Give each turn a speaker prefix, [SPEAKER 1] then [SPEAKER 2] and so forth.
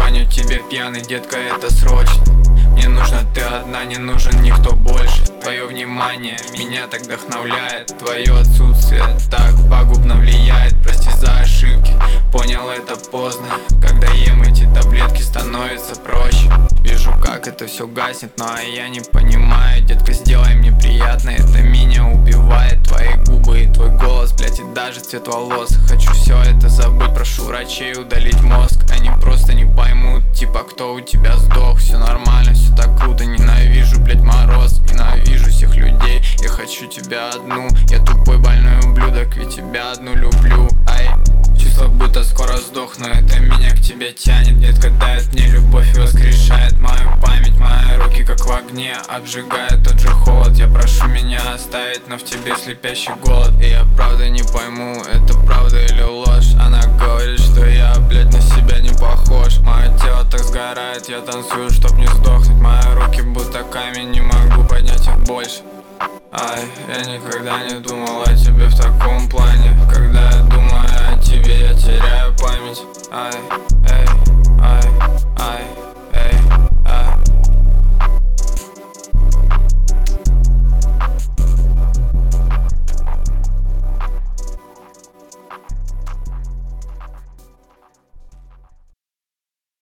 [SPEAKER 1] звоню тебе пьяный, детка, это срочно. Мне нужна ты одна, не нужен никто больше. Твое внимание меня так вдохновляет. Твое отсутствие так пагубно влияет. Прости за ошибки, понял это поздно. Когда ем эти таблетки, становится проще. Вижу, как это все гаснет, но я не понимаю. Детка, сделай мне приятно, это меня убивает. Твои губы и твой голос, блять, и даже цвет волос. Хочу все это забыть, прошу врачей удалить мозг. Они просто не поймут, типа, кто у тебя сдох. Все нормально, все так круто, ненавижу, блять, мороз. Ненавижу всех людей, я хочу тебя одну. Я тупой больной ублюдок, ведь тебя одну люблю. Ай, чувство будто скоро сдохну, это меня к тебе тянет. Детка дает мне любовь и воскрешает мою память. Мои руки как в огне, обжигает тот же холод. Я прошу меня оставить, но в тебе слепящий голод. И я правда не пойму, это правда или ложь. Она говорит, что я, блядь, на себя не похож. Мое тело так сгорает, я танцую, чтоб не сдохнуть. Мои руки будто камень, не могу поднять их больше. Ай, я никогда не думал о тебе в таком плане. Когда я думаю о тебе, я теряю память. Ай, эй, ай, ай.